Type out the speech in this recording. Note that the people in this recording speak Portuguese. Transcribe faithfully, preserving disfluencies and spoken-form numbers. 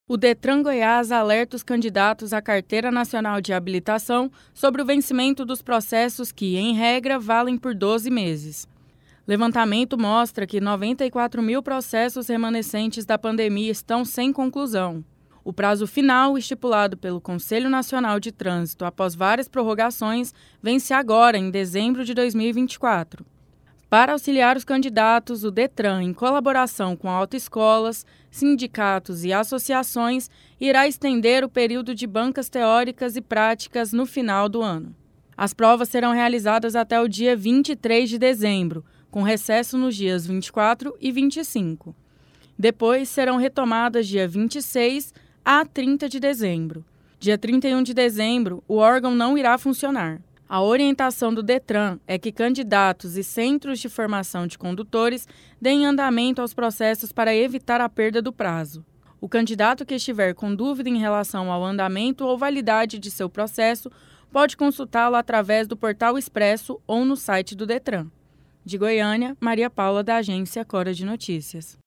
O Detran Goiás alerta os candidatos à Carteira Nacional de Habilitação sobre o vencimento dos processos que, em regra, valem por doze meses. Levantamento mostra que noventa e quatro mil processos remanescentes da pandemia estão sem conclusão. O prazo final, estipulado pelo Conselho Nacional de Trânsito após várias prorrogações, vence agora, em dezembro de dois mil e vinte e quatro. Para auxiliar os candidatos, o Detran, em colaboração com autoescolas, sindicatos e associações, irá estender o período de bancas teóricas e práticas no final do ano. As provas serão realizadas até o dia vinte e três de dezembro, com recesso nos dias vinte e quatro e vinte e cinco. Depois serão retomadas dia vinte e seis a trinta de dezembro. Dia trinta e um de dezembro, o órgão não irá funcionar. A orientação do Detran é que candidatos e centros de formação de condutores deem andamento aos processos para evitar a perda do prazo. O candidato que estiver com dúvida em relação ao andamento ou validade de seu processo pode consultá-lo através do Portal Expresso ou no site do Detran. De Goiânia, Maria Paula, da agência Cora de Notícias.